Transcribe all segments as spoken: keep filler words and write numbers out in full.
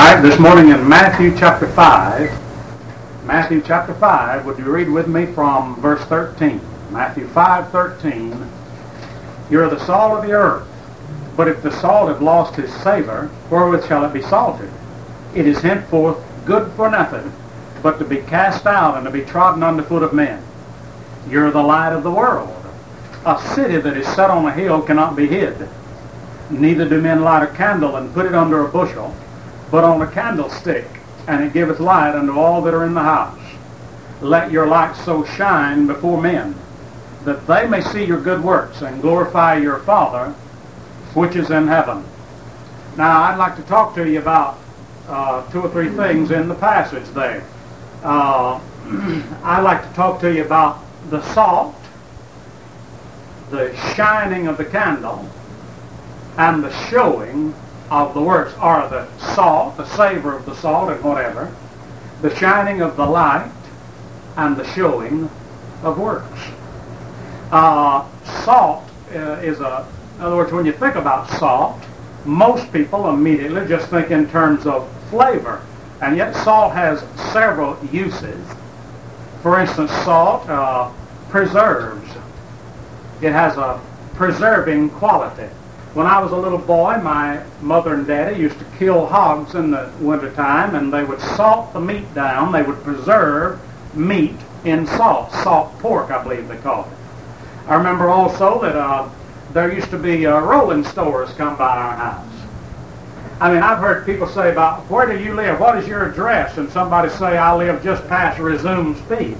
right, this morning in Matthew chapter five, Matthew chapter five, would you read with me from verse thirteen? Matthew five thirteen. You're the salt of the earth, but if the salt have lost his savor, wherewith shall it be salted? It is henceforth good for nothing, but to be cast out and to be trodden under foot of men. You're the light of the world. A city that is set on a hill cannot be hid. Neither do men light a candle and put it under a bushel, but on a candlestick, and it giveth light unto all that are in the house. Let your light so shine before men, that they may see your good works and glorify your Father which is in heaven. Now, I'd like to talk to you about uh, two or three things in the passage there. Uh, I'd like to talk to you about the salt, the shining of the candle, and the showing of the works, or the salt, the savor of the salt and whatever, the shining of the light, and the showing of works. Uh, salt uh, is a, in other words, when you think about salt, most people immediately just think in terms of flavor, and yet salt has several uses. For instance, salt uh, preserves. It has a preserving quality. When I was a little boy, my mother and daddy used to kill hogs in the wintertime, and they would salt the meat down. They would preserve meat in salt. Salt pork, I believe they called it. I remember also that uh, there used to be uh, rolling stores come by our house. I mean, I've heard people say about, where do you live? What is your address? And somebody say, I live just past Resume Speed.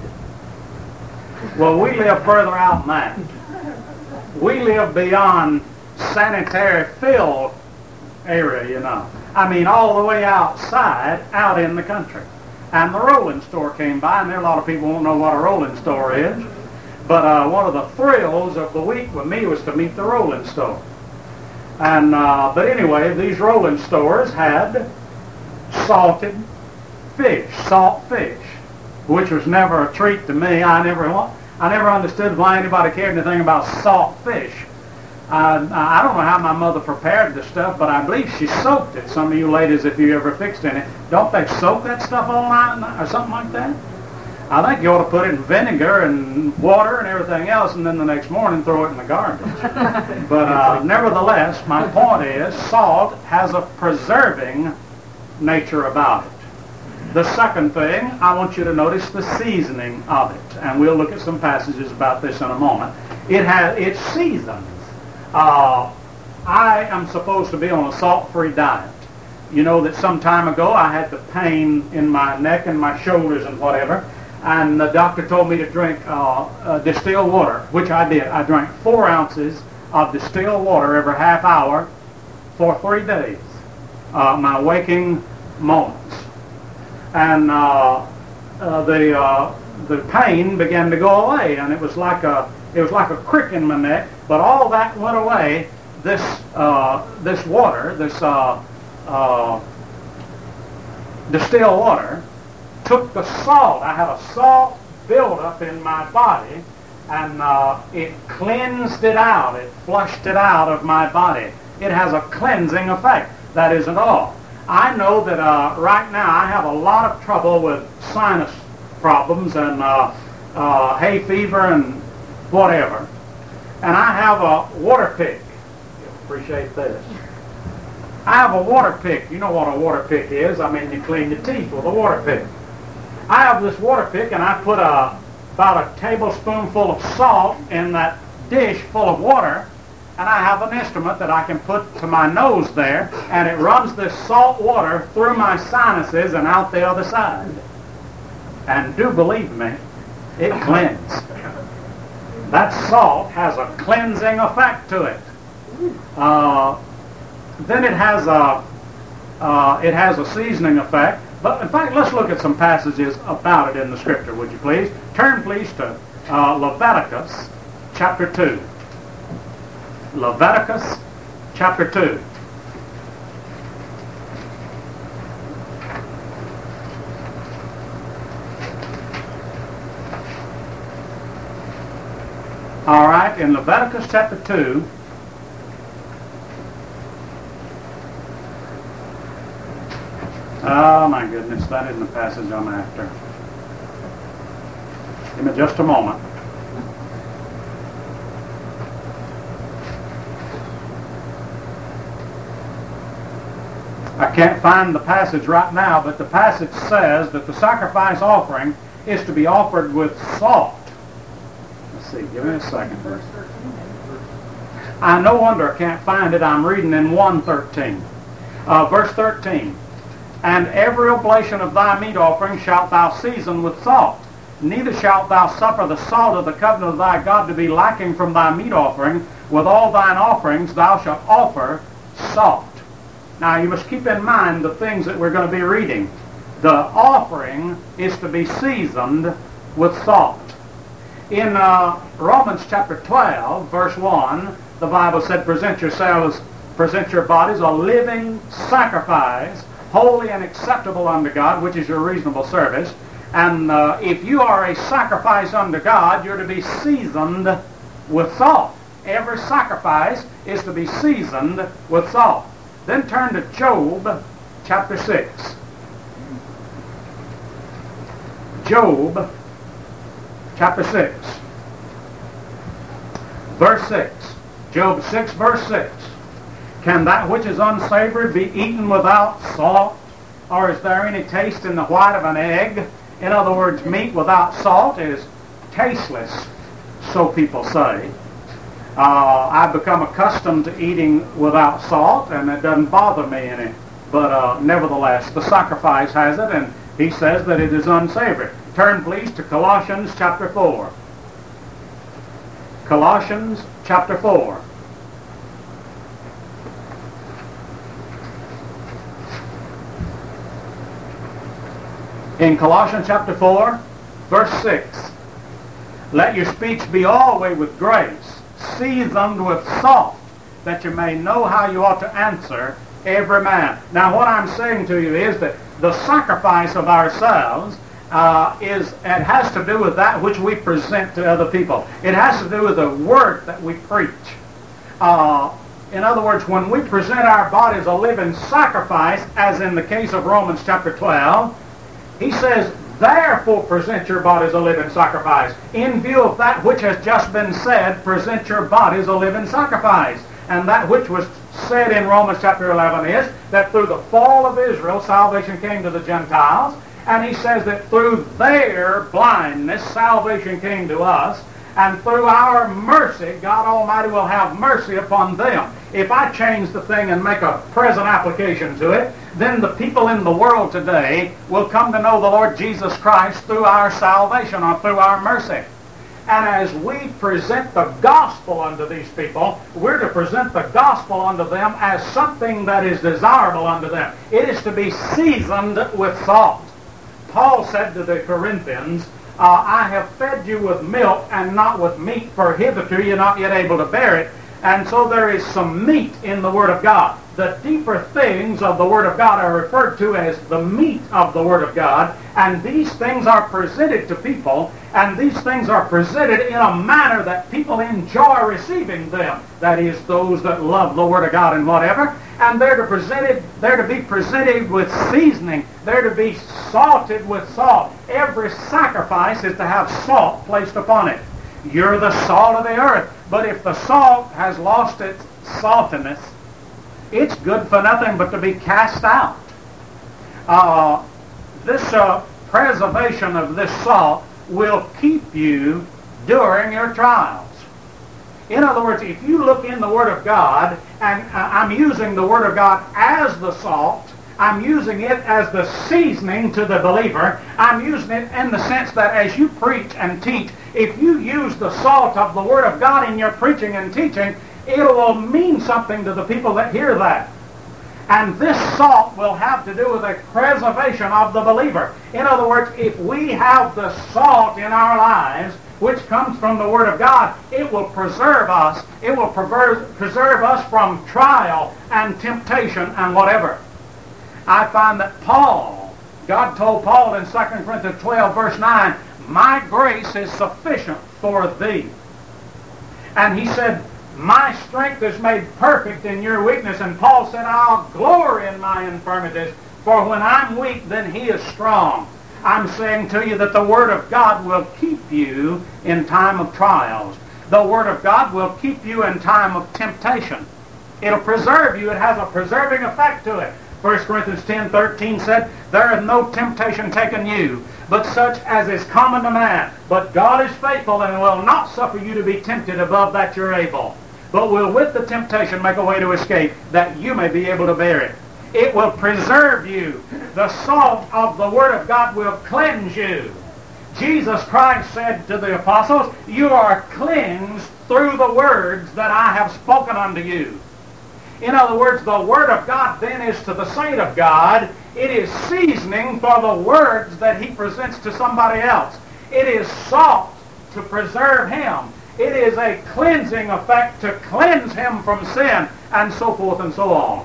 Well, we live further out than that. We live beyond sanitary field area, you know. I mean, all the way outside, out in the country. And the rolling store came by, and there are a lot of people who won't know what a rolling store is. But uh, one of the thrills of the week with me was to meet the rolling store. And uh, but anyway, these rolling stores had salted fish, salt fish, which was never a treat to me. I never, I never understood why anybody cared anything about salt fish. Uh, I don't know how my mother prepared the stuff, but I believe she soaked it. Some of you ladies, if you ever fixed any, don't they soak that stuff all night or something like that? I think you ought to put it in vinegar and water and everything else, and then the next morning throw it in the garbage. But uh, nevertheless, my point is, salt has a preserving nature about it. The second thing, I want you to notice the seasoning of it, and we'll look at some passages about this in a moment. It has, it seasons. Uh, I am supposed to be on a salt-free diet. You know that some time ago I had the pain in my neck and my shoulders and whatever, and the doctor told me to drink uh, uh, distilled water, which I did. I drank four ounces of distilled water every half hour for three days, uh, my waking moments. And uh, uh, the uh, the pain began to go away, and it was like a it was like a crick in my neck. But all that went away. This uh, this water, this uh, uh, distilled water, took the salt. I had a salt buildup in my body, and uh, it cleansed it out. It flushed it out of my body. It has a cleansing effect. That isn't all. I know that uh, right now I have a lot of trouble with sinus problems and uh, uh, hay fever and whatever. And I have a water pick. You'll appreciate this. I have a water pick. You know what a water pick is. I mean, you clean your teeth with a water pick. I have this water pick, and I put a, about a tablespoonful of salt in that dish full of water, and I have an instrument that I can put to my nose there, and it runs this salt water through my sinuses and out the other side. And do believe me, it cleanses. That salt has a cleansing effect to it. Uh, then it has a uh, it has a seasoning effect. But in fact, let's look at some passages about it in the Scripture, would you please? Turn, please, to uh, Leviticus chapter two. Leviticus chapter two. All right, in Leviticus chapter two, Oh my goodness, that isn't the passage I'm after. Give me just a moment. I can't find the passage right now, but the passage says that the sacrifice offering is to be offered with salt. Let's see, give me a second. Verse thirteen. I no wonder I can't find it. I'm reading in one thirteen. Uh, verse thirteen. And every oblation of thy meat offering shalt thou season with salt. Neither shalt thou suffer the salt of the covenant of thy God to be lacking from thy meat offering. With all thine offerings thou shalt offer salt. Now you must keep in mind the things that we're going to be reading. The offering is to be seasoned with salt. In uh, Romans chapter twelve, verse one, the Bible said, present yourselves, present your bodies a living sacrifice, holy and acceptable unto God, which is your reasonable service. And uh, if you are a sacrifice unto God, you're to be seasoned with salt. Every sacrifice is to be seasoned with salt. Then turn to Job chapter six. Job chapter six. Verse six. Job six, verse six. Can that which is unsavory be eaten without salt? Or is there any taste in the white of an egg? In other words, meat without salt is tasteless, so people say. Uh, I've become accustomed to eating without salt, and it doesn't bother me any. But uh, nevertheless, the sacrifice has it, and he says that it is unsavory. Turn, please, to Colossians chapter four. Colossians chapter four. In Colossians chapter four, verse six, let your speech be always with grace, seasoned with salt, that you may know how you ought to answer every man. Now what I'm saying to you is that the sacrifice of ourselves uh, is, it has to do with that which we present to other people. It has to do with the word that we preach. Uh, in other words, when we present our bodies a living sacrifice, as in the case of Romans chapter twelve, he says, therefore present your bodies a living sacrifice. In view of that which has just been said, present your bodies a living sacrifice. And that which was said in Romans chapter eleven is that through the fall of Israel, salvation came to the Gentiles. And he says that through their blindness, salvation came to us. And through our mercy, God Almighty will have mercy upon them. If I change the thing and make a present application to it, then the people in the world today will come to know the Lord Jesus Christ through our salvation or through our mercy. And as we present the gospel unto these people, we're to present the gospel unto them as something that is desirable unto them. It is to be seasoned with salt. Paul said to the Corinthians, uh, I have fed you with milk and not with meat, for hitherto you're not yet able to bear it. And so there is some meat in the Word of God. The deeper things of the Word of God are referred to as the meat of the Word of God, and these things are presented to people, and these things are presented in a manner that people enjoy receiving them. That is, those that love the Word of God and whatever, and they're to, presented, they're to be presented with seasoning. They're to be salted with salt. Every sacrifice is to have salt placed upon it. You're the salt of the earth, but if the salt has lost its saltiness, it's good for nothing but to be cast out. Uh, this uh, preservation of this salt will keep you during your trials. In other words, if you look in the Word of God, and uh, I'm using the Word of God as the salt, I'm using it as the seasoning to the believer. I'm using it in the sense that as you preach and teach, if you use the salt of the Word of God in your preaching and teaching, it will mean something to the people that hear that. And this salt will have to do with the preservation of the believer. In other words, if we have the salt in our lives, which comes from the Word of God, it will preserve us. It will preserve, preserve us from trial and temptation and whatever. I find that Paul, God told Paul in Second Corinthians twelve, verse nine, my grace is sufficient for thee. And he said, my strength is made perfect in your weakness. And Paul said, I'll glory in my infirmities, For when I'm weak, then he is strong. I'm saying to you that the Word of God will keep you in time of trials. The Word of God will keep you in time of temptation. It'll preserve you. It has a preserving effect to it. First Corinthians ten thirteen said, there is no temptation taken you, but such as is common to man. But God is faithful and will not suffer you to be tempted above that you're able, but will with the temptation make a way to escape, that you may be able to bear it. It will preserve you. The salt of the Word of God will cleanse you. Jesus Christ said to the apostles, you are cleansed through the words that I have spoken unto you. In other words, the Word of God then is to the saint of God, it is seasoning for the words that he presents to somebody else. It is salt to preserve him. It is a cleansing effect to cleanse him from sin, and so forth and so on.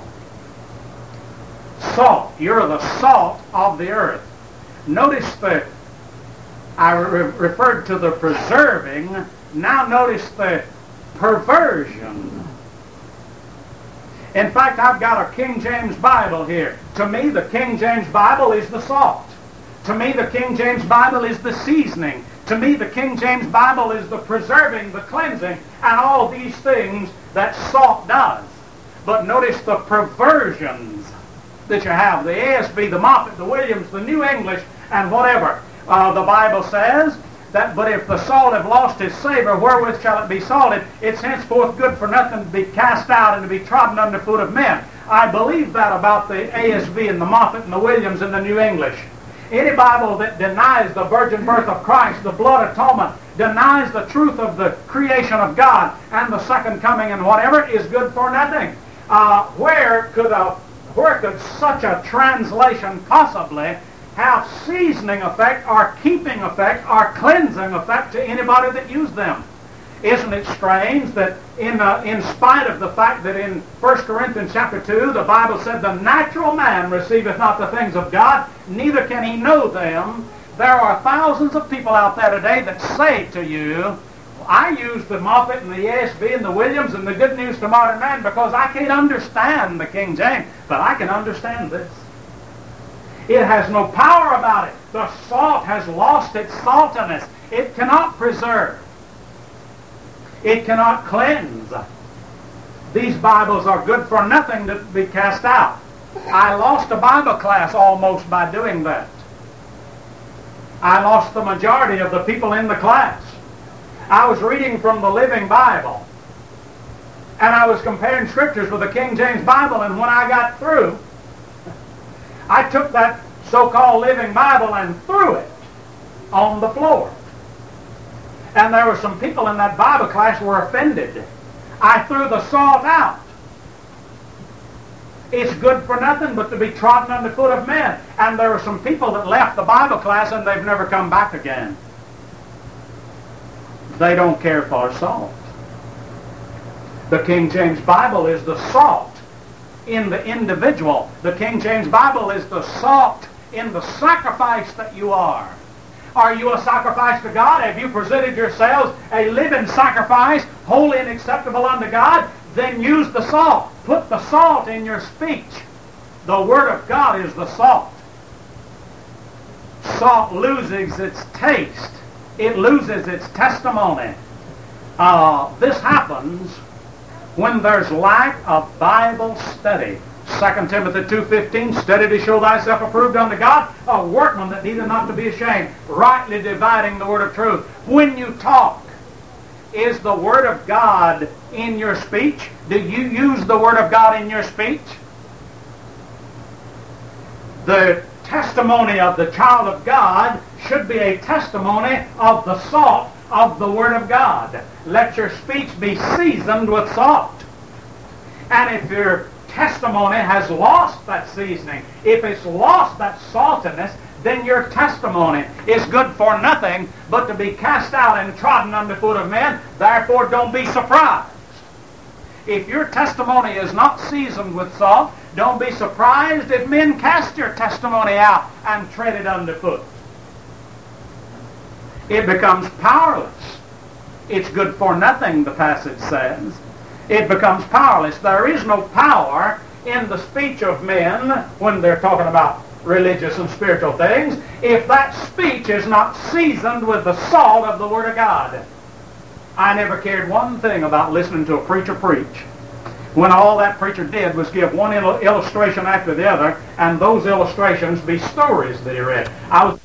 Salt. You're the salt of the earth. Notice that I re referred to the preserving. Now notice the perversion. In fact, I've got a King James Bible here. To me, the King James Bible is the salt. To me, the King James Bible is the seasoning. To me, the King James Bible is the preserving, the cleansing, and all these things that salt does. But notice the perversions that you have. The A S B, the Moffat, the Williams, the New English, and whatever. Uh, the Bible says that, but if the salt have lost its savor, wherewith shall it be salted? It's henceforth good for nothing to be cast out and to be trodden under foot of men. I believe that about the A S B and the Moffat and the Williams and the New English. Any Bible that denies the virgin birth of Christ, the blood atonement, denies the truth of the creation of God and the second coming and whatever, is good for nothing. Uh, where could a where could such a translation possibly have seasoning effect or keeping effect or cleansing effect to anybody that used them? Isn't it strange that in uh, in spite of the fact that in First Corinthians chapter two, the Bible said, the natural man receiveth not the things of God, neither can he know them. There are thousands of people out there today that say to you, I use the Moffat and the A S B and the Williams and the Good News to Modern Man because I can't understand the King James, but I can understand this. It has no power about it. The salt has lost its saltiness. It cannot preserve. It cannot cleanse. These Bibles are good for nothing to be cast out. I lost a Bible class almost by doing that. I lost the majority of the people in the class. I was reading from the Living Bible, and I was comparing scriptures with the King James Bible, and when I got through, I took that so-called Living Bible and threw it on the floor. And there were some people in that Bible class who were offended. I threw the salt out. It's good for nothing but to be trodden under foot of men. And there were some people that left the Bible class and they've never come back again. They don't care for salt. The King James Bible is the salt in the individual. The King James Bible is the salt in the sacrifice that you are. Are you a sacrifice to God? Have you presented yourselves a living sacrifice, holy and acceptable unto God? Then use the salt. Put the salt in your speech. The Word of God is the salt. Salt loses its taste. It loses its testimony. Uh, this happens when there's lack of Bible study. Second Timothy two fifteen, study to show thyself approved unto God, a workman that needeth not to be ashamed, rightly dividing the word of truth. When you talk, is the Word of God in your speech? Do you use the Word of God in your speech? The testimony of the child of God should be a testimony of the salt of the Word of God. Let your speech be seasoned with salt. And if your testimony has lost that seasoning, if it's lost that saltiness, then your testimony is good for nothing but to be cast out and trodden under foot of men. Therefore, don't be surprised. If your testimony is not seasoned with salt, don't be surprised if men cast your testimony out and tread it underfoot. It becomes powerless. It's good for nothing, the passage says. It becomes powerless. There is no power in the speech of men when they're talking about religious and spiritual things if that speech is not seasoned with the salt of the Word of God. I never cared one thing about listening to a preacher preach when all that preacher did was give one il- illustration after the other, and those illustrations be stories that he read. I was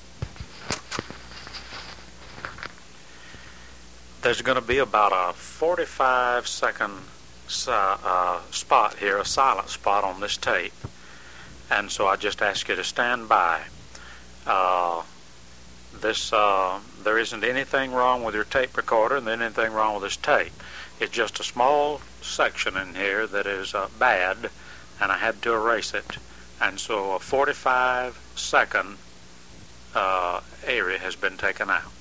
There's going to be about a forty-five second si- uh, spot here, a silent spot on this tape. And so I just ask you to stand by. Uh, this uh, there isn't anything wrong with your tape recorder and then anything wrong with this tape. It's just a small section in here that is uh, bad, and I had to erase it. And so a forty-five second uh, area has been taken out.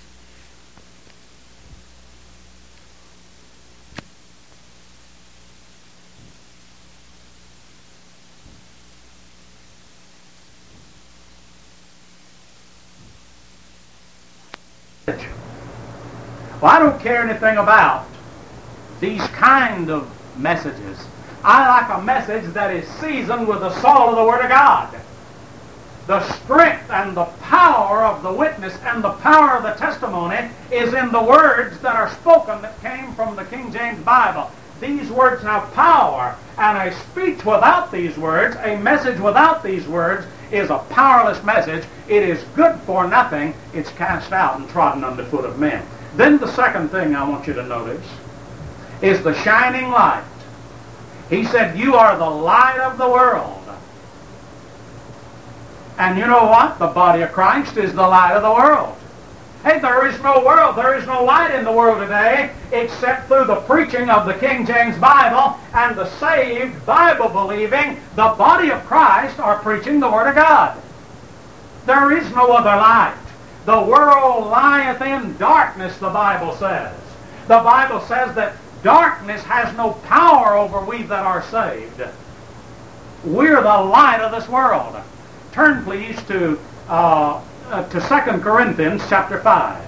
Well, I don't care anything about these kind of messages. I like a message that is seasoned with the salt of the Word of God. The strength and the power of the witness and the power of the testimony is in the words that are spoken that came from the King James Bible. These words have power, and a speech without these words, a message without these words, is a powerless message. It is good for nothing. It's cast out and trodden underfoot of men. Then the second thing I want you to notice is the shining light. He said, you are the light of the world. And you know what? The body of Christ is the light of the world. Hey, there is no world, there is no light in the world today except through the preaching of the King James Bible, and the saved, Bible-believing, the body of Christ are preaching the Word of God. There is no other light. The world lieth in darkness, the Bible says. The Bible says that darkness has no power over we that are saved. We're the light of this world. Turn, please, to uh, uh, to Second Corinthians chapter five.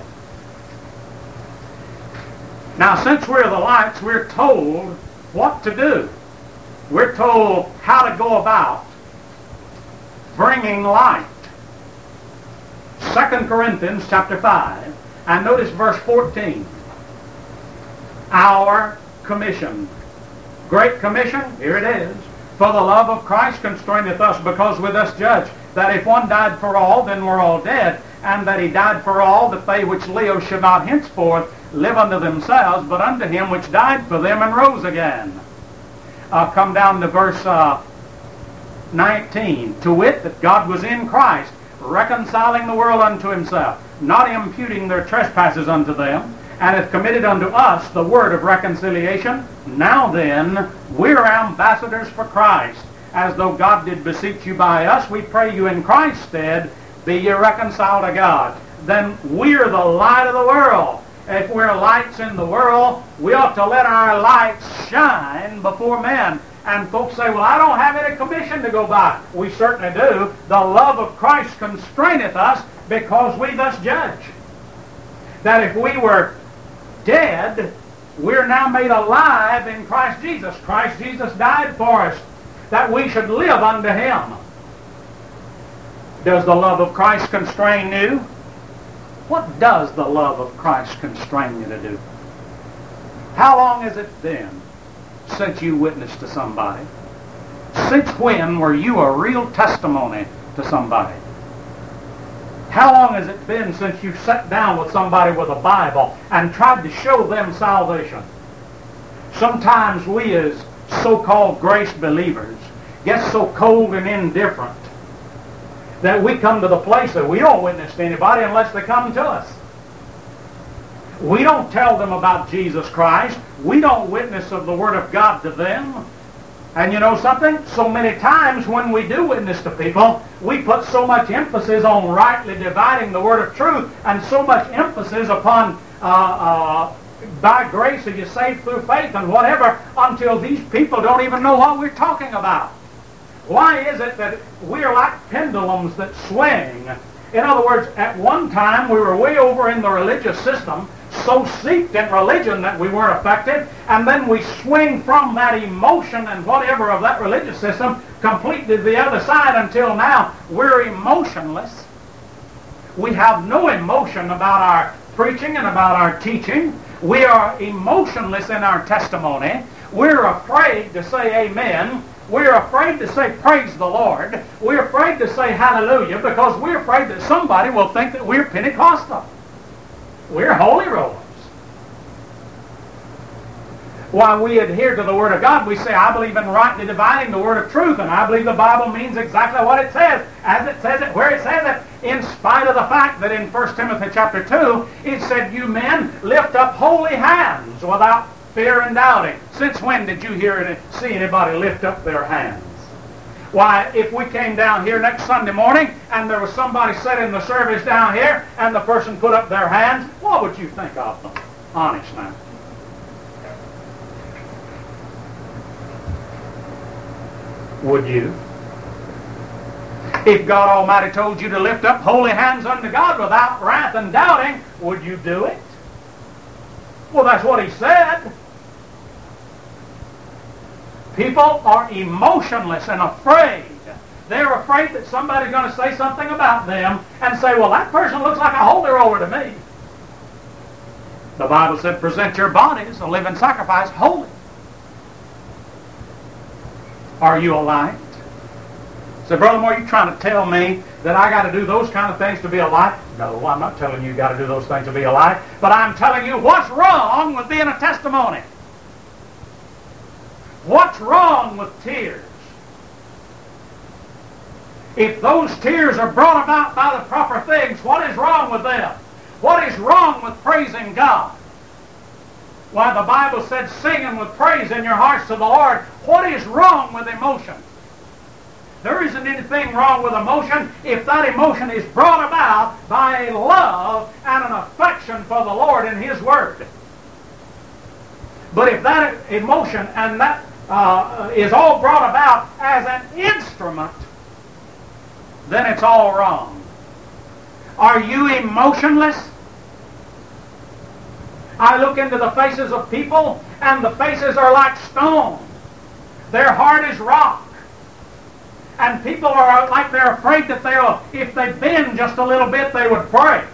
Now, since we're the lights, we're told what to do. We're told how to go about bringing light. Second Corinthians chapter five, and notice verse fourteen. Our commission. Great commission, here it is. For the love of Christ constraineth us, because with us judge, that if one died for all, then we're all dead, and that he died for all, that they which live should not henceforth live unto themselves, but unto him which died for them and rose again. Uh, come down to verse uh, nineteen. To wit, that God was in Christ, reconciling the world unto himself, not imputing their trespasses unto them, and hath committed unto us the word of reconciliation. Now then, we're ambassadors for Christ, as though God did beseech you by us. We pray you in Christ's stead, be ye reconciled to God. Then we're the light of the world. If we're lights in the world, we ought to let our lights shine before men. And folks say, well, I don't have any commission to go by. We certainly do. The love of Christ constraineth us, because we thus judge. That if we were dead, we're now made alive in Christ Jesus. Christ Jesus died for us, that we should live unto him. Does the love of Christ constrain you? What does the love of Christ constrain you to do? How long has it been since you witnessed to somebody? Since when were you a real testimony to somebody? How long has it been since you sat down with somebody with a Bible and tried to show them salvation? Sometimes we as so-called grace believers get so cold and indifferent that we come to the place that we don't witness to anybody unless they come to us. We don't tell them about Jesus Christ. We don't witness of the Word of God to them. And you know something? So many times when we do witness to people, we put so much emphasis on rightly dividing the Word of truth, and so much emphasis upon uh, uh, by grace are you saved through faith and whatever, until these people don't even know what we're talking about. Why is it that we're like pendulums that swing? In other words, at one time we were way over in the religious system, so steeped in religion that we weren't affected, and then we swing from that emotion and whatever of that religious system completely to the other side until now we're emotionless. We have no emotion about our preaching and about our teaching. We are emotionless in our testimony. We're afraid to say amen. We're afraid to say praise the Lord. We're afraid to say hallelujah because we're afraid that somebody will think that we're Pentecostal. We're Holy Rollers. While we adhere to the Word of God, we say, I believe in rightly dividing the Word of truth, and I believe the Bible means exactly what it says, as it says it, where it says it, in spite of the fact that in First Timothy chapter two, it said, you men lift up holy hands without fear and doubting. Since when did you hear any, see anybody lift up their hands? Why, if we came down here next Sunday morning and there was somebody sitting in the service down here and the person put up their hands, what would you think of them? Honest now. Would you? If God Almighty told you to lift up holy hands unto God without wrath and doubting, would you do it? Well, that's what He said. People are emotionless and afraid. They're afraid that somebody's going to say something about them and say, well, that person looks like a holy roller to me. The Bible said, present your bodies a living sacrifice, holy. Are you a light? So, Brother Moore, you trying to tell me that I got to do those kind of things to be a light? No, I'm not telling you you got to do those things to be a light, but I'm telling you what's wrong with being a testimony. What's wrong with tears? If those tears are brought about by the proper things, what is wrong with them? What is wrong with praising God? Why, the Bible said, singing with praise in your hearts to the Lord. What is wrong with emotion? There isn't anything wrong with emotion if that emotion is brought about by a love and an affection for the Lord and His Word. But if that emotion and that uh, is all brought about as an instrument, then it's all wrong. Are you emotionless? I look into the faces of people, and the faces are like stone. Their heart is rock. And people are like they're afraid that they'll, if they bend just a little bit, they would break.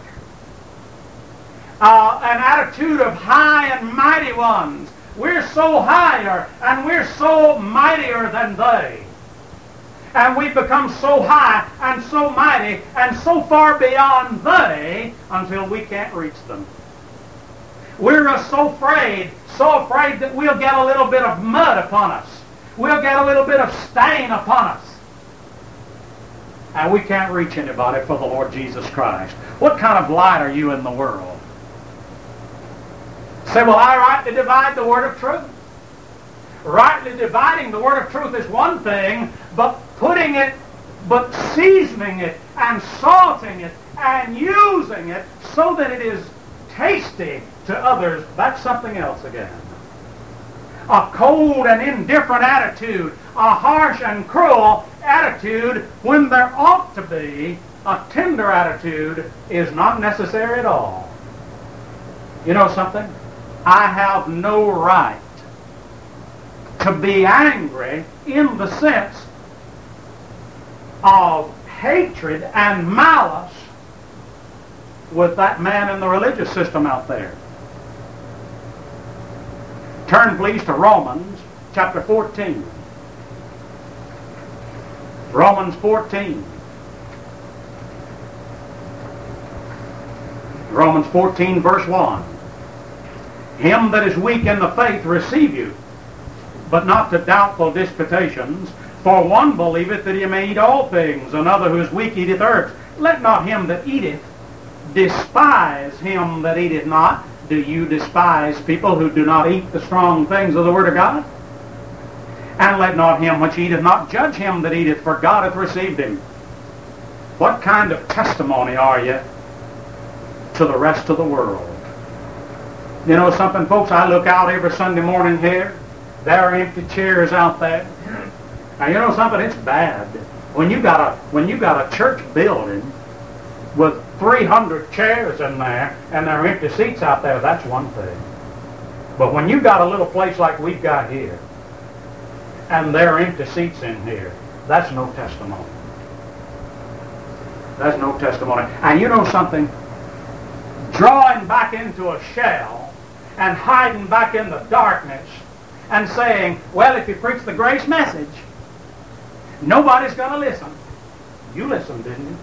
Uh, an attitude of high and mighty ones. We're so higher, and we're so mightier than they. And we've become so high and so mighty and so far beyond they until we can't reach them. We're uh, so afraid, so afraid that we'll get a little bit of mud upon us. We'll get a little bit of stain upon us. And we can't reach anybody for the Lord Jesus Christ. What kind of light are you in the world? Say, well, I rightly divide the word of truth. Rightly dividing the word of truth is one thing, but putting it, but seasoning it and salting it and using it so that it is tasty to others, that's something else again. A cold and indifferent attitude, a harsh and cruel attitude when there ought to be a tender attitude is not necessary at all. You know something? I have no right to be angry in the sense of hatred and malice with that man in the religious system out there. Turn please to Romans chapter fourteen. Romans fourteen. Romans fourteen verse one. Him that is weak in the faith receive you, but not to doubtful disputations. For one believeth that he may eat all things, another who is weak eateth herbs. Let not him that eateth despise him that eateth not. Do you despise people who do not eat the strong things of the Word of God? And let not him which eateth not judge him that eateth, for God hath received him. What kind of testimony are you to the rest of the world? You know something, folks? I look out every Sunday morning here. There are empty chairs out there. Now, you know something? It's bad. When you got a when you got a church building with three hundred chairs in there and there are empty seats out there, that's one thing. But when you got a little place like we've got here, and there are empty seats in here, that's no testimony. That's no testimony. And you know something? Drawing back into a shell and hiding back in the darkness and saying, well, if you preach the grace message, nobody's going to listen. You listened, didn't you?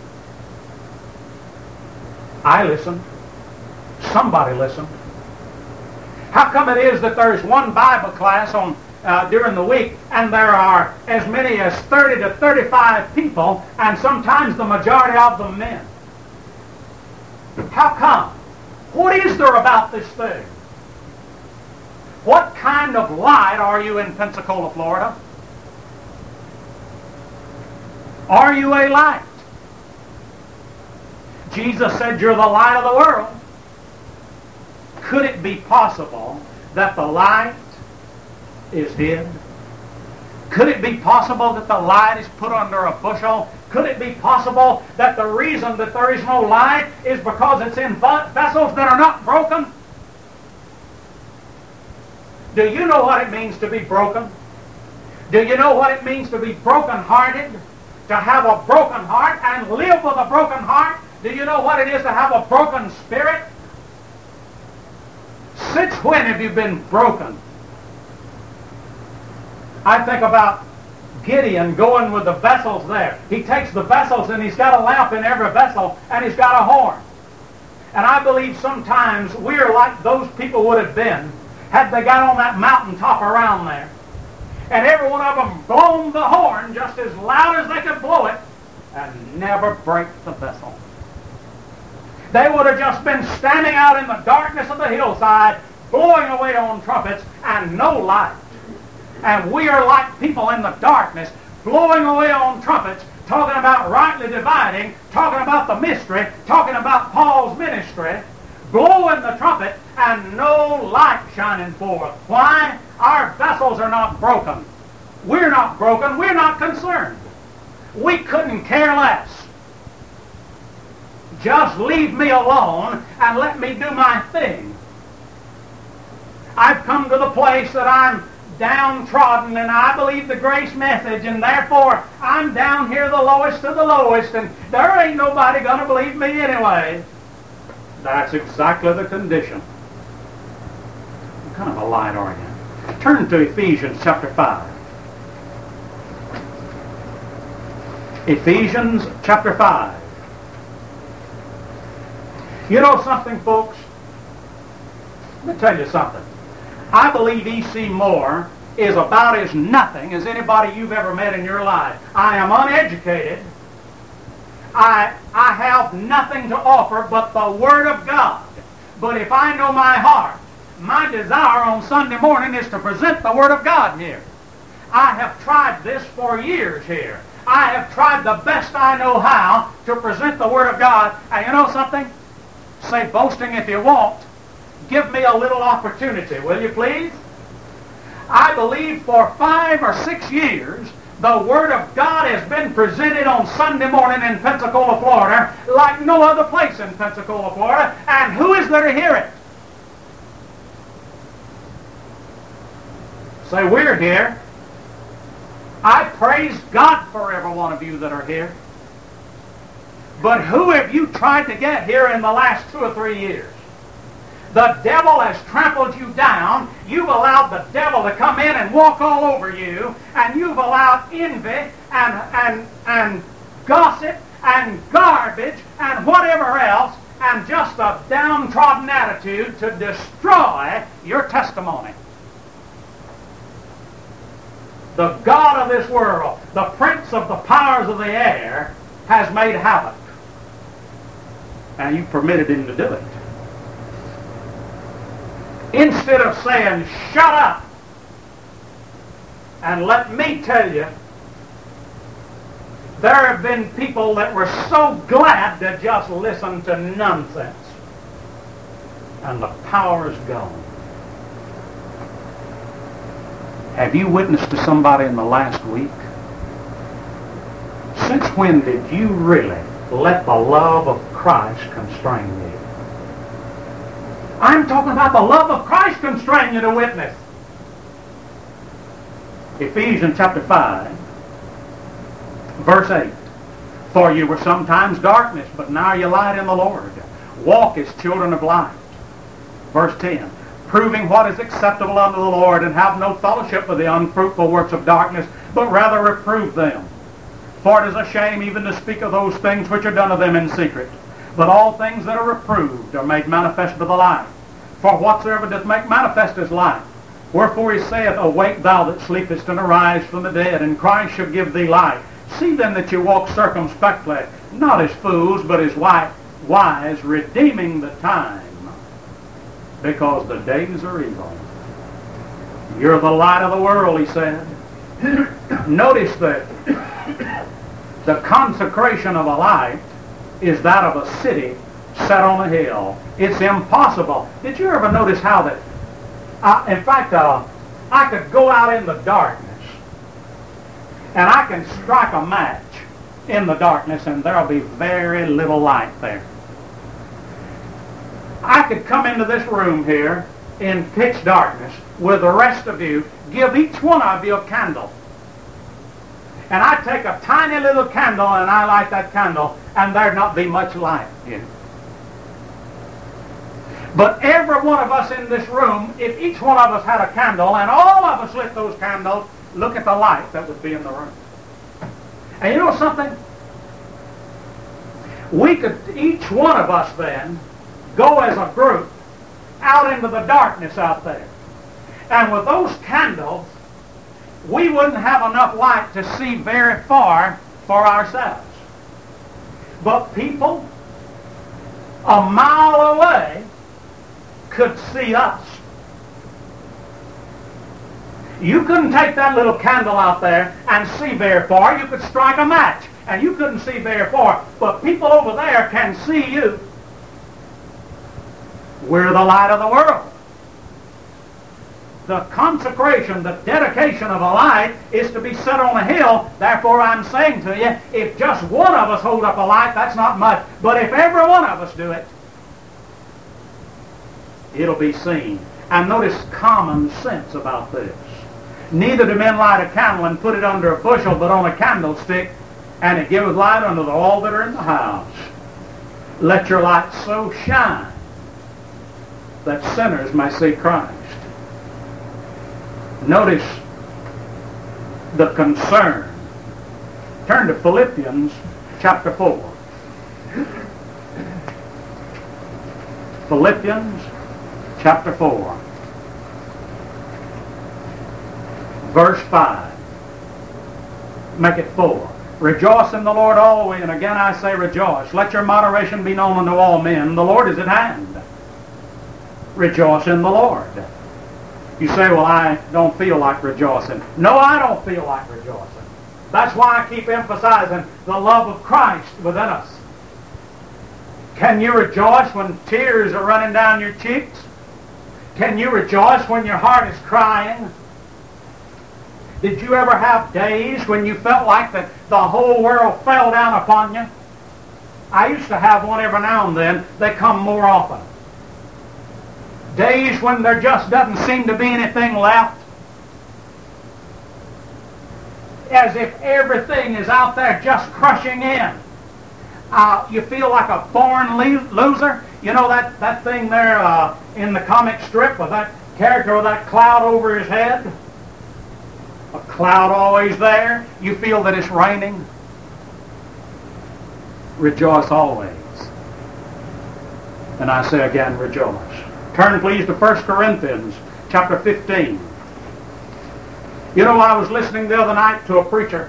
I listened. Somebody listened. How come it is that there's one Bible class on uh, during the week and there are as many as thirty to thirty-five people and sometimes the majority of them men? How come? What is there about this thing? What kind of light are you in Pensacola, Florida? Are you a light? Jesus said you're the light of the world. Could it be possible that the light is hid? Could it be possible that the light is put under a bushel? Could it be possible that the reason that there is no light is because it's in vessels that are not broken? Do you know what it means to be broken? Do you know what it means to be broken-hearted? To have a broken heart and live with a broken heart? Do you know what it is to have a broken spirit? Since when have you been broken? I think about Gideon going with the vessels there. He takes the vessels and he's got a lamp in every vessel and he's got a horn. And I believe sometimes we're like those people would have been had they got on that mountaintop around there. And every one of them blown the horn just as loud as they could blow it and never break the vessel. They would have just been standing out in the darkness of the hillside, blowing away on trumpets and no light. And we are like people in the darkness, blowing away on trumpets, talking about rightly dividing, talking about the mystery, talking about Paul's ministry, blowing the trumpet and no light shining forth. Why? Our vessels are not broken. We're not broken. We're not concerned. We couldn't care less. Just leave me alone and let me do my thing. I've come to the place that I'm downtrodden and I believe the grace message and therefore I'm down here the lowest of the lowest and there ain't nobody going to believe me anyway. That's exactly the condition. What kind of a light are you? Turn to Ephesians chapter five. Ephesians chapter five. You know something, folks? Let me tell you something. I believe E C Moore is about as nothing as anybody you've ever met in your life. I am uneducated. I, I have nothing to offer but the Word of God. But if I know my heart, my desire on Sunday morning is to present the Word of God here. I have tried this for years here. I have tried the best I know how to present the Word of God. And you know something? Say boasting if you want. Give me a little opportunity, will you please? I believe for five or six years the Word of God has been presented on Sunday morning in Pensacola, Florida, like no other place in Pensacola, Florida. And who is there to hear it? Say, we're here. I praise God for every one of you that are here. But who have you tried to get here in the last two or three years? The devil has trampled you down. You've allowed the devil to come in and walk all over you. And you've allowed envy and, and, and gossip and garbage and whatever else and just a downtrodden attitude to destroy your testimony. The God of this world, the prince of the powers of the air, has made havoc. And you permitted him to do it. Instead of saying, shut up, and let me tell you, there have been people that were so glad to just listen to nonsense. And the power's gone. Have you witnessed to somebody in the last week? Since when did you really let the love of Christ constrain you. I'm talking about the love of Christ constrain you to witness. Ephesians chapter five, verse eight. For you were sometimes darkness, but now you light in the Lord. Walk as children of light. Verse ten. Proving what is acceptable unto the Lord, and have no fellowship with the unfruitful works of darkness, but rather reprove them. For it is a shame even to speak of those things which are done of them in secret. But all things that are reproved are made manifest to the light. For whatsoever doth make manifest is light. Wherefore he saith, Awake thou that sleepest, and arise from the dead, and Christ shall give thee light. See then that you walk circumspectly, not as fools, but as wise, redeeming the time, because the days are evil. You're the light of the world, he said. Notice that the consecration of a light is that of a city set on a hill. It's impossible. Did you ever notice how that, uh, in fact, uh, I could go out in the darkness and I can strike a match in the darkness and there'll be very little light there. I could come into this room here in pitch darkness with the rest of you, give each one of you a candle. And I take a tiny little candle and I light that candle and there'd not be much light in it. But every one of us in this room, if each one of us had a candle and all of us lit those candles, look at the light that would be in the room. And you know something? We could, each one of us then, go as a group out into the darkness out there. And with those candles, we wouldn't have enough light to see very far for ourselves. But people a mile away could see us. You couldn't take that little candle out there and see very far. You could strike a match and you couldn't see very far. But people over there can see you. We're the light of the world. The consecration, the dedication of a light is to be set on a hill. Therefore, I'm saying to you, if just one of us hold up a light, that's not much. But if every one of us do it, it'll be seen. And notice common sense about this. Neither do men light a candle and put it under a bushel, but on a candlestick, and it giveth light unto all that are in the house. Let your light so shine that sinners may see Christ. Notice the concern. Turn to Philippians chapter four. Philippians chapter four. Verse five. Make it four. Rejoice in the Lord always, and again I say rejoice. Let your moderation be known unto all men. The Lord is at hand. Rejoice in the Lord. You say, well, I don't feel like rejoicing. No, I don't feel like rejoicing. That's why I keep emphasizing the love of Christ within us. Can you rejoice when tears are running down your cheeks? Can you rejoice when your heart is crying? Did you ever have days when you felt like that the whole world fell down upon you? I used to have one every now and then. They come more often. Days when there just doesn't seem to be anything left. As if everything is out there just crushing in. Uh, you feel like a born loser. You know that, that thing there uh, in the comic strip with that character with that cloud over his head? A cloud always there. You feel that it's raining. Rejoice always. And I say again, rejoice. Turn please to First Corinthians chapter fifteen. You know, I was listening the other night to a preacher.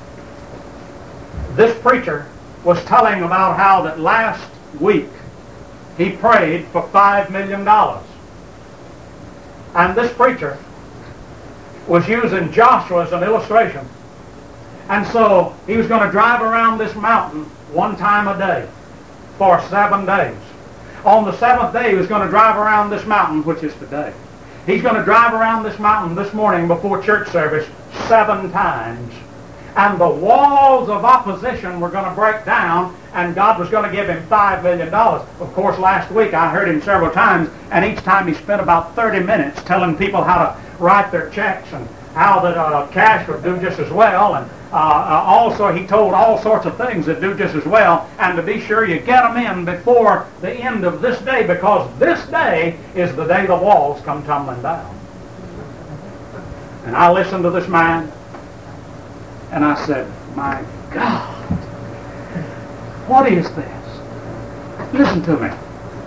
This preacher was telling about how that last week he prayed for five million dollars. And this preacher was using Joshua as an illustration. And so he was going to drive around this mountain one time a day for seven days. On the seventh day, he was going to drive around this mountain, which is today. He's going to drive around this mountain this morning before church service seven times. and the walls of opposition were going to break down, and God was going to give him five million dollars. Of course, last week I heard him several times, and each time he spent about thirty minutes telling people how to write their checks and how that uh, cash would do just as well, and uh, uh, also he told all sorts of things that do just as well, and to be sure you get them in before the end of this day, because this day is the day the walls come tumbling down. And I listened to this man, and I said, my God, what is this? Listen to me.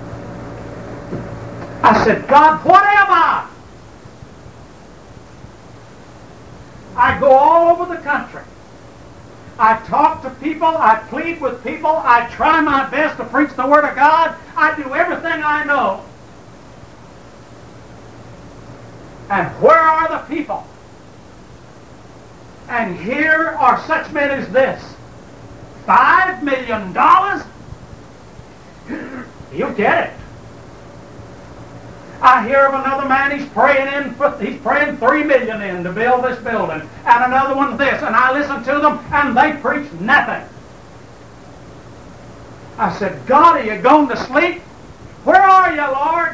I said, God, what am I? I go all over the country. I talk to people. I plead with people. I try my best to preach the Word of God. I do everything I know. And where are the people? And here are such men as this. Five million dollars? You get it. I hear of another man, he's praying in, for, he's praying three million in to build this building, and another one this, and I listen to them, and they preach nothing. I said, God, are you going to sleep? Where are you, Lord?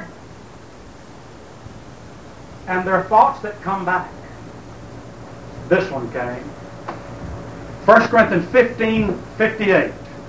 And there are thoughts that come back. This one came. First Corinthians fifteen fifty-eight.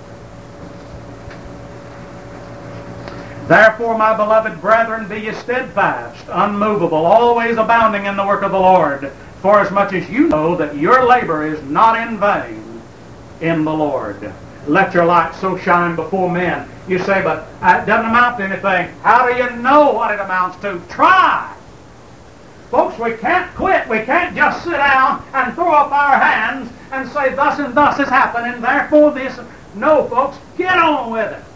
Therefore, my beloved brethren, be ye steadfast, unmovable, always abounding in the work of the Lord, forasmuch as you know that your labor is not in vain in the Lord. Let your light so shine before men. You say, but it doesn't amount to anything. How do you know what it amounts to? Try. Folks, we can't quit. We can't just sit down and throw up our hands and say, thus and thus is happening, therefore this. No, folks, get on with it.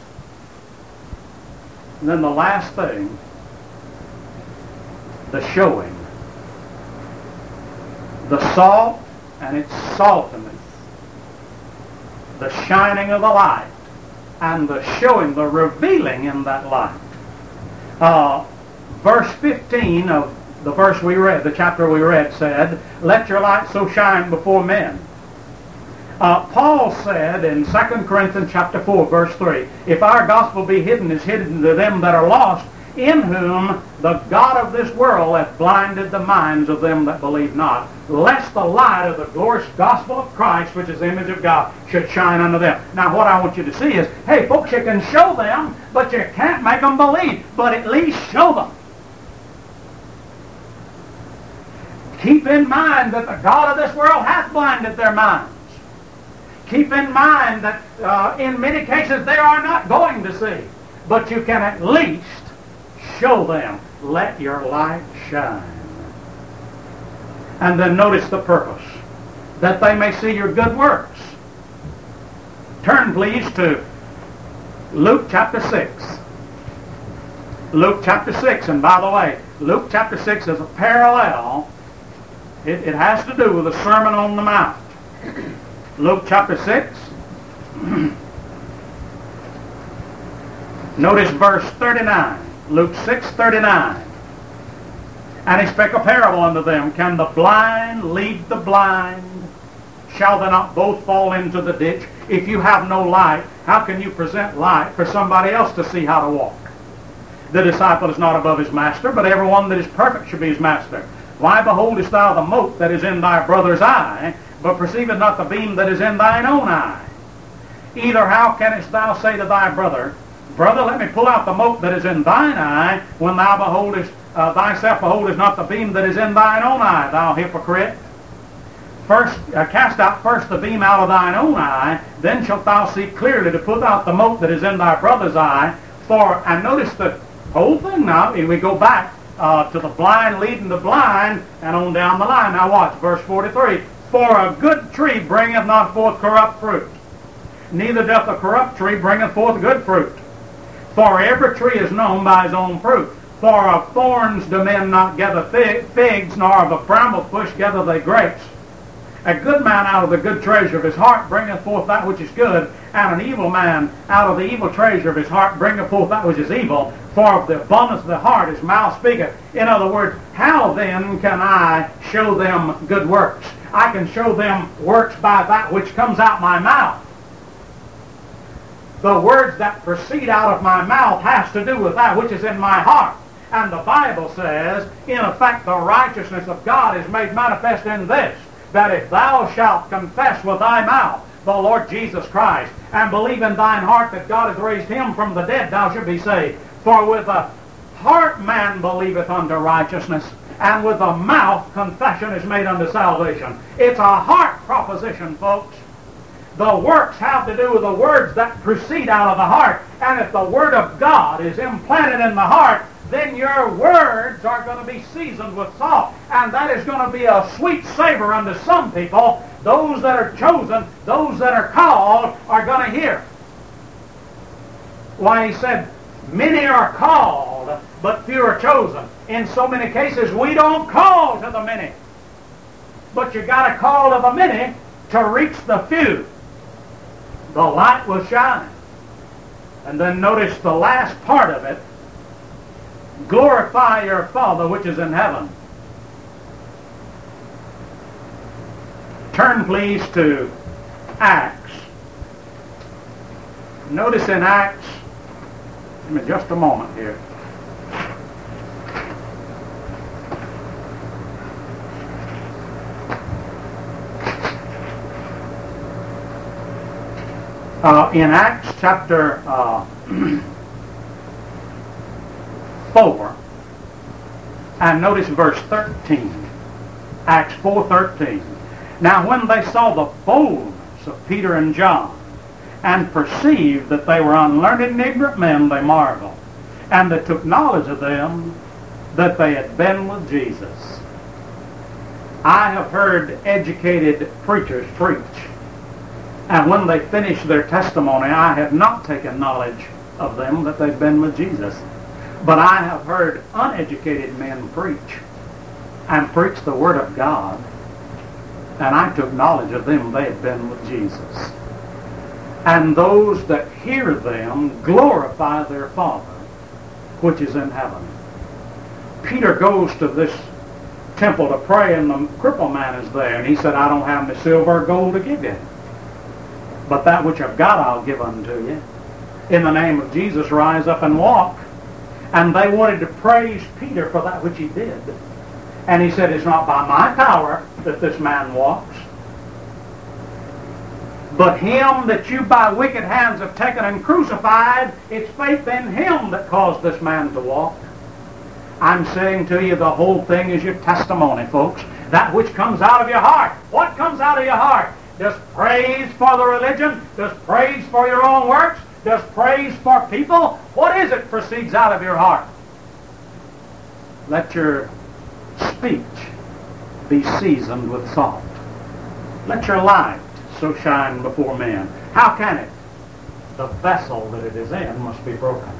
And then the last thing, the showing. The salt and its saltiness. The shining of the light. And the showing, the revealing in that light. Uh, verse fifteen of the verse we read, the chapter we read, said, let your light so shine before men. Uh, Paul said in Second Corinthians chapter four, verse three, if our gospel be hidden, is hidden to them that are lost, in whom the God of this world hath blinded the minds of them that believe not, lest the light of the glorious gospel of Christ, which is the image of God, should shine unto them. Now what I want you to see is, hey folks, you can show them, but you can't make them believe, but at least show them. Keep in mind that the God of this world hath blinded their minds. Keep in mind that uh, in many cases they are not going to see. But you can at least show them. Let your light shine. And then notice the purpose. That they may see your good works. Turn please to Luke chapter six. Luke chapter six. And by the way, Luke chapter six is a parallel. It, it has to do with the Sermon on the Mount. Luke chapter six. Notice verse thirty-nine. Luke six thirty-nine. And he spake a parable unto them. Can the blind lead the blind? Shall they not both fall into the ditch? If you have no light, how can you present light for somebody else to see how to walk? The disciple is not above his master, but everyone that is perfect should be his master. Why beholdest thou the mote that is in thy brother's eye, but perceivest not the beam that is in thine own eye? Either how canst thou say to thy brother, Brother, let me pull out the mote that is in thine eye, when thou beholdest, uh, thyself beholdest not the beam that is in thine own eye, thou hypocrite? First, uh, cast out first the beam out of thine own eye, then shalt thou see clearly to put out the mote that is in thy brother's eye. For, and notice the whole thing now, and we go back uh, to the blind leading the blind, and on down the line. Now watch, verse forty-three. For a good tree bringeth not forth corrupt fruit, neither doth a corrupt tree bringeth forth good fruit. For every tree is known by his own fruit. For of thorns do men not gather figs, nor of a bramble bush gather they grapes. A good man out of the good treasure of his heart bringeth forth that which is good, and an evil man out of the evil treasure of his heart bringeth forth that which is evil. For of the abundance of the heart his mouth speaketh. In other words, how then can I show them good works? I can show them works by that which comes out my mouth. The words that proceed out of my mouth has to do with that which is in my heart. And the Bible says, in effect, the righteousness of God is made manifest in this, that if thou shalt confess with thy mouth the Lord Jesus Christ, and believe in thine heart that God hath raised him from the dead, thou shalt be saved. For with the heart man believeth unto righteousness, and with the mouth confession is made unto salvation. It's a heart proposition, folks. The works have to do with the words that proceed out of the heart. And if the Word of God is implanted in the heart, then your words are going to be seasoned with salt. And that is going to be a sweet savor unto some people. Those that are chosen, those that are called, are going to hear. Why, he said, many are called, but few are chosen. In so many cases, we don't call to the many. But you got to call to the many to reach the few. The light will shine. And then notice the last part of it. Glorify your Father which is in heaven. Turn please to Acts. Notice in Acts, give me just a moment here. Uh, in Acts chapter uh, four, and notice verse thirteen. Acts four thirteen. Now when they saw the boldness of Peter and John, and perceived that they were unlearned and ignorant men, they marveled. And they took knowledge of them that they had been with Jesus. I have heard educated preachers preach, and when they finish their testimony, I have not taken knowledge of them that they've been with Jesus. But I have heard uneducated men preach, and preach the Word of God, and I took knowledge of them they had been with Jesus. And those that hear them glorify their Father which is in heaven. Peter goes to this temple to pray, and the crippled man is there, and he said, I don't have any silver or gold to give you, but that which I've got I'll give unto you. In the name of Jesus, rise up and walk. And they wanted to praise Peter for that which he did. And he said, it's not by my power that this man walks, but him that you by wicked hands have taken and crucified, it's faith in him that caused this man to walk. I'm saying to you, the whole thing is your testimony, folks. That which comes out of your heart. What comes out of your heart? Does praise for the religion? Does praise for your own works? Does praise for people? What is it proceeds out of your heart? Let your speech be seasoned with salt. Let your light so shine before men. How can it? The vessel that it is in must be broken.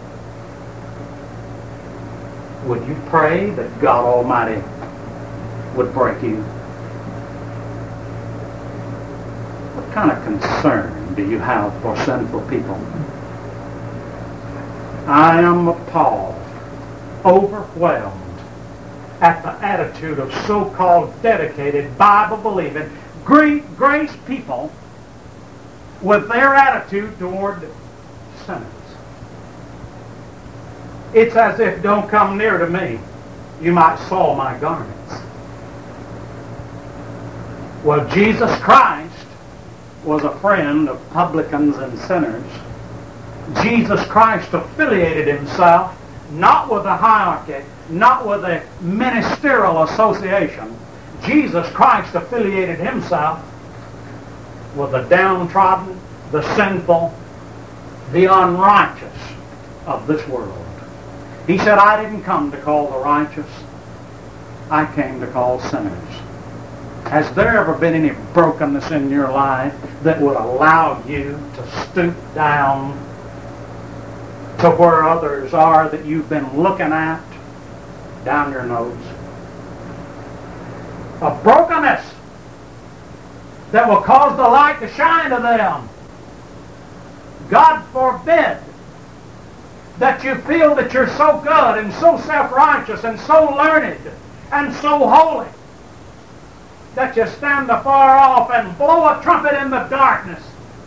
Would you pray that God Almighty would break you? What kind of concern do you have for sinful people? I am appalled, overwhelmed at the attitude of so-called dedicated, Bible-believing, great grace people with their attitude toward sinners. It's as if, don't come near to me, you might soil my garments. Well, Jesus Christ was a friend of publicans and sinners. Jesus Christ affiliated himself not with a hierarchy, not with a ministerial association. Jesus Christ affiliated himself with the downtrodden, the sinful, the unrighteous of this world. He said, I didn't come to call the righteous, I came to call sinners. Has there ever been any brokenness in your life that would allow you to stoop down to where others are that you've been looking at down your nose? A brokenness that will cause the light to shine to them. God forbid that you feel that you're so good and so self-righteous and so learned and so holy that you stand afar off and blow a trumpet in the darkness.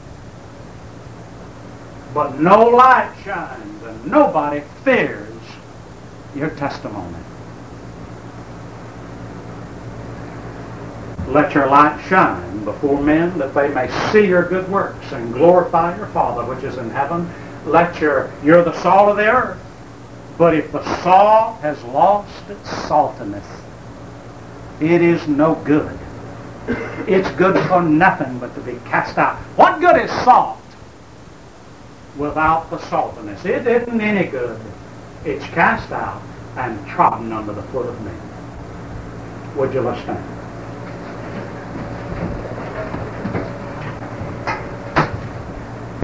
But no light shines and nobody fears your testimony. Let your light shine before men that they may see your good works and glorify your Father which is in heaven. Let your, you're the salt of the earth. But if the salt has lost its saltiness, it is no good. It's good for nothing but to be cast out. What good is salt without the saltiness? It isn't any good. It's cast out and trodden under the foot of men. Would you let's stand?